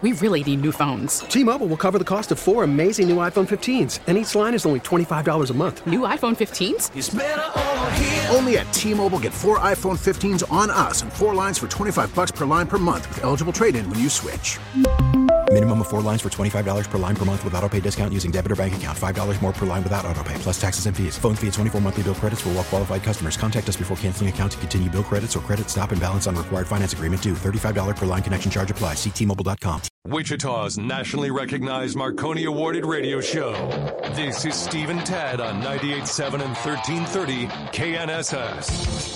We really need new phones. T-Mobile will cover the cost of 4 amazing new iPhone 15s, and each line is only $25 a month. New iPhone 15s? It's better over here. Only at T-Mobile, get 4 iPhone 15s on us and 4 lines for $25 per line per month with eligible trade-in when you switch. Minimum of 4 lines for $25 per line per month with autopay discount using debit or bank account. $5 more per line without autopay, plus taxes and fees. Phone fee at 24 monthly bill credits for well-qualified customers. Contact us before canceling account to continue bill credits or credit stop and balance on required finance agreement due. $35 per line connection charge applies. See T-Mobile.com. Wichita's nationally recognized Marconi Awarded radio show. This is Steve and Tad on 98.7 and 1330 KNSS.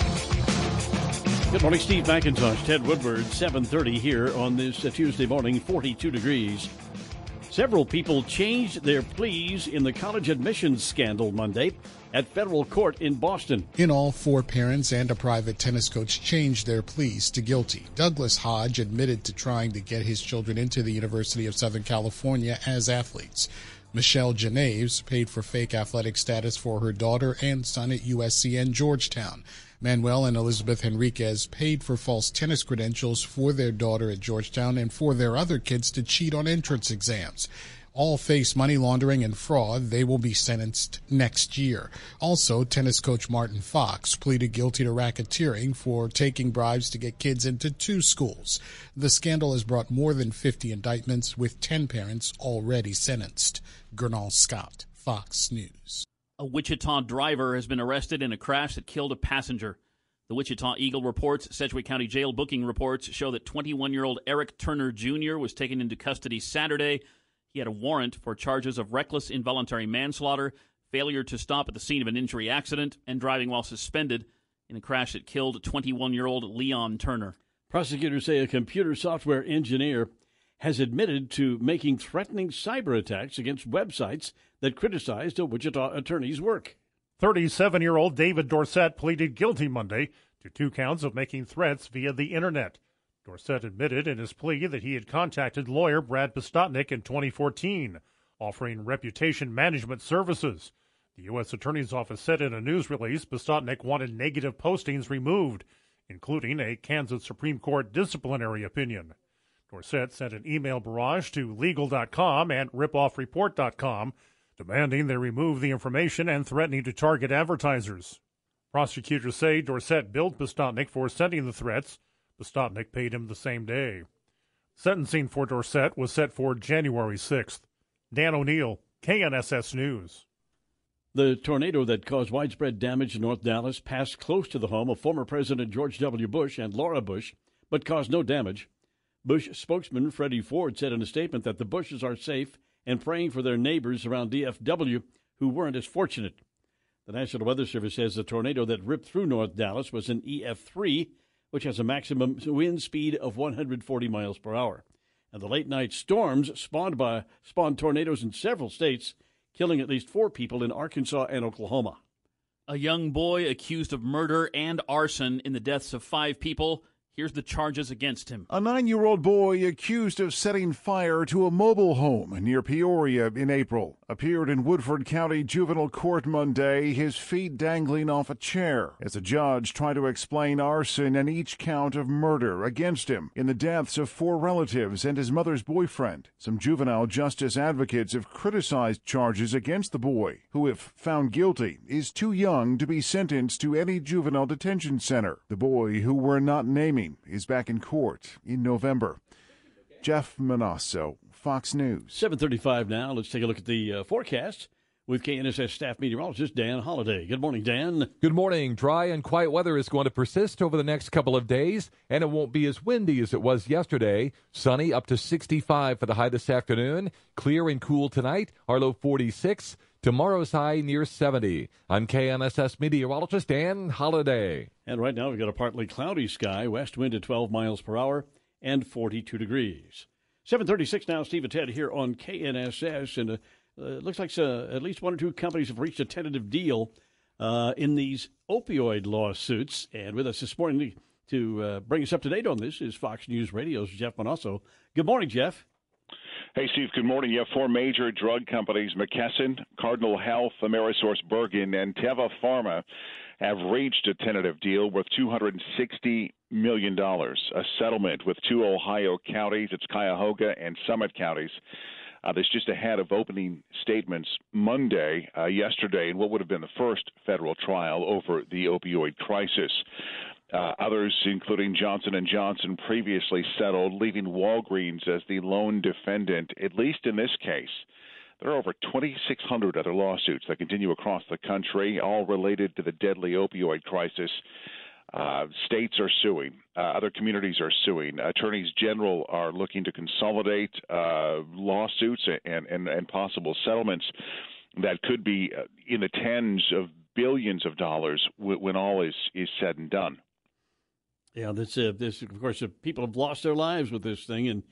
Good morning, Steve McIntosh, Ted Woodward, 7:30 here on this Tuesday morning, 42 degrees. Several people changed their pleas in the college admissions scandal Monday at federal court in Boston. In all, 4 parents and a private tennis coach changed their pleas to guilty. Douglas Hodge admitted to trying to get his children into the University of Southern California as athletes. Michelle Geneves paid for fake athletic status for her daughter and son at USC and Georgetown. Manuel and Elizabeth Henriquez paid for false tennis credentials for their daughter at Georgetown and for their other kids to cheat on entrance exams. All face money laundering and fraud. They will be sentenced next year. Also, tennis coach Martin Fox pleaded guilty to racketeering for taking bribes to get kids into 2 schools. The scandal has brought more than 50 indictments, with 10 parents already sentenced. Gernal Scott, Fox News. A Wichita driver has been arrested in a crash that killed a passenger. The Wichita Eagle reports. Sedgwick County Jail booking reports show that 21-year-old Eric Turner Jr. was taken into custody Saturday. He had a warrant for charges of reckless involuntary manslaughter, failure to stop at the scene of an injury accident, and driving while suspended in a crash that killed 21-year-old Leon Turner. Prosecutors say a computer software engineer has admitted to making threatening cyber attacks against websites that criticized a Wichita attorney's work. 37-year-old David Dorsett pleaded guilty Monday to 2 counts of making threats via the Internet. Dorsett admitted in his plea that he had contacted lawyer Brad Pistotnik in 2014, offering reputation management services. The U.S. Attorney's Office said in a news release Pistotnik wanted negative postings removed, including a Kansas Supreme Court disciplinary opinion. Dorsett sent an email barrage to legal.com and ripoffreport.com, demanding they remove the information and threatening to target advertisers. Prosecutors say Dorsett billed Pistotnik for sending the threats. Pistotnik paid him the same day. Sentencing for Dorsett was set for January 6th. Dan O'Neill, KNSS News. The tornado that caused widespread damage in North Dallas passed close to the home of former President George W. Bush and Laura Bush, but caused no damage. Bush spokesman Freddie Ford said in a statement that the Bushes are safe and praying for their neighbors around DFW who weren't as fortunate. The National Weather Service says the tornado that ripped through North Dallas was an EF3, which has a maximum wind speed of 140 miles per hour. And the late-night storms spawned tornadoes in several states, killing at least 4 people in Arkansas and Oklahoma. A young boy accused of murder and arson in the deaths of 5 people. Here's the charges against him. A 9-year-old boy accused of setting fire to a mobile home near Peoria in April appeared in Woodford County Juvenile Court Monday, his feet dangling off a chair, as a judge tried to explain arson and each count of murder against him in the deaths of 4 relatives and his mother's boyfriend. Some juvenile justice advocates have criticized charges against the boy, who, if found guilty, is too young to be sentenced to any juvenile detention center. The boy, who we're not naming, is back in court in November. Jeff Manasso, Fox News. 7:35 now. Let's take a look at the forecast with KNSS staff meteorologist Dan Holliday. Good morning, Dan. Good morning. Dry and quiet weather is going to persist over the next couple of days, and it won't be as windy as it was yesterday. Sunny up to 65 for the high this afternoon. Clear and cool tonight. Our low 46. Tomorrow's high near 70. I'm KNSS meteorologist Dan Holliday. And right now we've got a partly cloudy sky, west wind at 12 miles per hour, and 42 degrees. 7:36 now, Steve and Ted here on KNSS. And it looks like at least 1 or 2 companies have reached a tentative deal in these opioid lawsuits. And with us this morning to bring us up to date on this is Fox News Radio's Jeff Manasso. Good morning, Jeff. Hey, Steve, good morning. You have 4 major drug companies, McKesson, Cardinal Health, AmerisourceBergen, and Teva Pharma, have reached a tentative deal worth $260 million, a settlement with two Ohio counties. It's Cuyahoga and Summit counties. That's just ahead of opening statements Monday, yesterday, in what would have been the first federal trial over the opioid crisis. Others, including Johnson & Johnson, previously settled, leaving Walgreens as the lone defendant, at least in this case. There are over 2,600 other lawsuits that continue across the country, all related to the deadly opioid crisis. States are suing. Other communities are suing. Attorneys general are looking to consolidate lawsuits and possible settlements that could be in the tens of billions of dollars when all is said and done. Yeah, this of course, people have lost their lives with this thing, and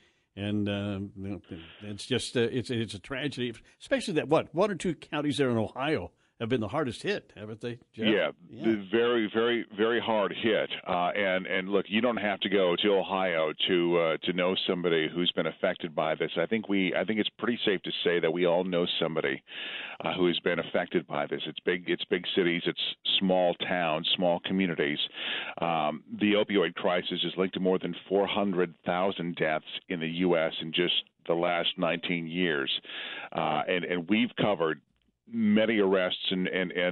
it's just it's a tragedy, especially that one or two counties there in Ohio have been the hardest hit, haven't they, Jeff? Yeah. Very, very, very hard hit. And look, you don't have to go to Ohio to know somebody who's been affected by this. I think it's pretty safe to say that we all know somebody who has been affected by this. It's big cities, it's small towns, small communities. The opioid crisis is linked to more than 400,000 deaths in the U.S. in just the last 19 years, and we've covered many arrests and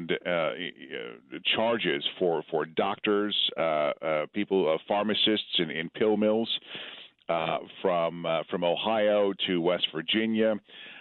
charges for doctors, people, pharmacists in pill mills, from Ohio to West Virginia,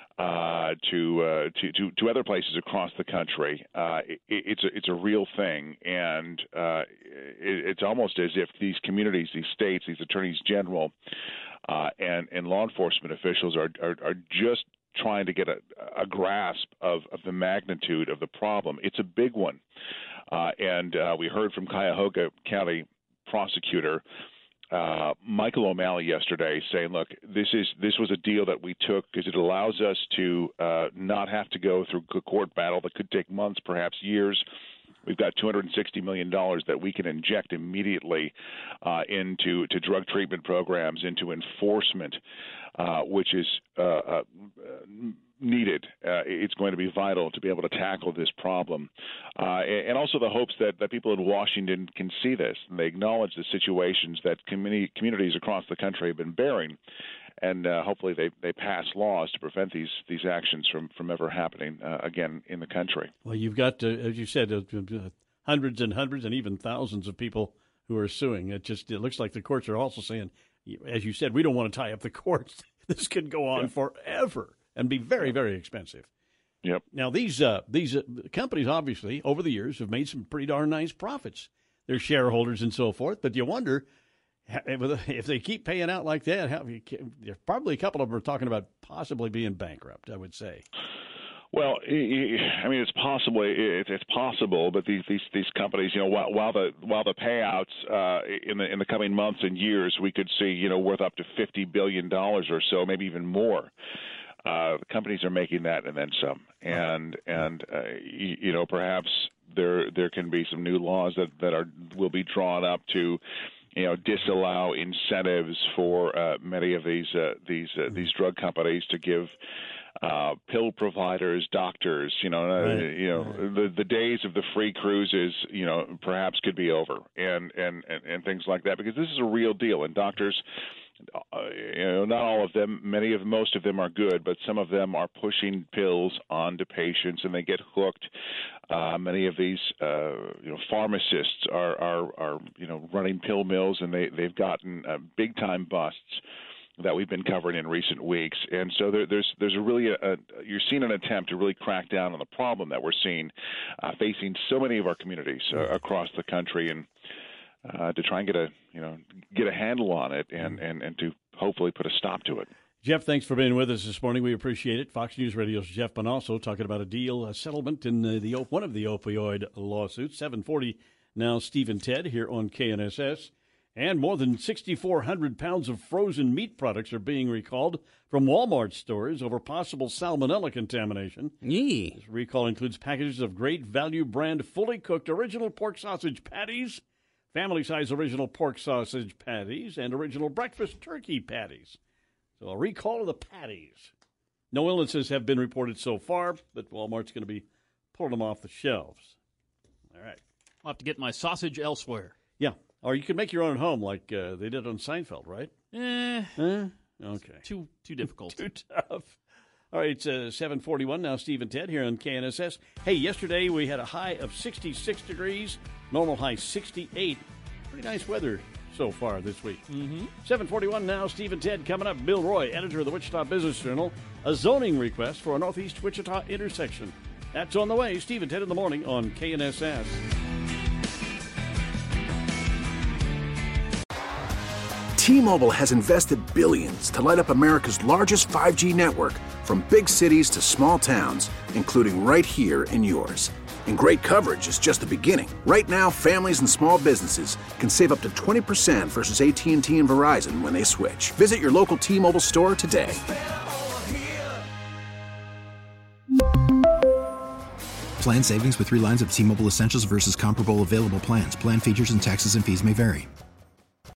to other places across the country. It's a real thing, and it's almost as if these communities, these states, these attorneys general, and law enforcement officials are just trying to get a grasp of the magnitude of the problem. It's a big one. And we heard from Cuyahoga County prosecutor Michael O'Malley yesterday saying, look, this was a deal that we took because it allows us to not have to go through a court battle that could take months, perhaps years. We've got $260 million that we can inject immediately into drug treatment programs, into enforcement, which is needed. It's going to be vital to be able to tackle this problem. And also the hopes that people in Washington can see this, and they acknowledge the situations that communities across the country have been bearing. And hopefully they pass laws to prevent these actions from ever happening again in the country. Well, you've got, as you said, hundreds and hundreds and even thousands of people who are suing. It looks like the courts are also saying, as you said, we don't want to tie up the courts. This could go on forever and be very, very expensive. Yep. Now, these companies, obviously, over the years have made some pretty darn nice profits. They're shareholders and so forth, but you wonder, if they keep paying out like that, there's probably a couple of them are talking about possibly being bankrupt, I would say. Well, I mean, it's possible, but these companies, while the payouts in the coming months and years, we could see, worth up to $50 billion or so, maybe even more. The companies are making that and then some, and perhaps there can be some new laws that will be drawn up to disallow incentives for many of these drug companies to give pill providers, doctors, the days of the free cruises, perhaps could be over, and things like that, because this is a real deal. And doctors, not all of them, most of them are good, but some of them are pushing pills onto patients, and they get hooked. Many of these, pharmacists are running pill mills, and they've gotten big time busts that we've been covering in recent weeks. And so there's a really you're seeing an attempt to really crack down on the problem that we're seeing facing so many of our communities across the country, and to try and get a handle on it and to hopefully put a stop to it. Jeff, thanks for being with us this morning. We appreciate it. Fox News Radio's Jeff Bonasso talking about a settlement in one of the opioid lawsuits. 740 now, Steve and Ted here on KNSS. And more than 6,400 pounds of frozen meat products are being recalled from Walmart stores over possible salmonella contamination. Yee. This recall includes packages of Great Value brand fully cooked original pork sausage patties, family-size original pork sausage patties, and original breakfast turkey patties. So a recall of the patties. No illnesses have been reported so far, but Walmart's going to be pulling them off the shelves. All right. I'll have to get my sausage elsewhere. Yeah. Or you could make your own at home like they did on Seinfeld, right? Okay. Too difficult. Too tough. All right, it's 7:41 now. Steve and Ted here on KNSS. Hey, yesterday we had a high of 66 degrees, normal high 68. Pretty nice weather so far this week. 7:41 now. Steve and Ted coming up. Bill Roy, editor of the Wichita Business Journal, a zoning request for a Northeast Wichita intersection. That's on the way. Steve and Ted in the morning on KNSS. T-Mobile has invested billions to light up America's largest 5G network, from big cities to small towns, including right here in yours. And great coverage is just the beginning. Right now, families and small businesses can save up to 20% versus AT&T and Verizon when they switch. Visit your local T-Mobile store today. Plan savings with 3 lines of T-Mobile Essentials versus comparable available plans. Plan features and taxes and fees may vary.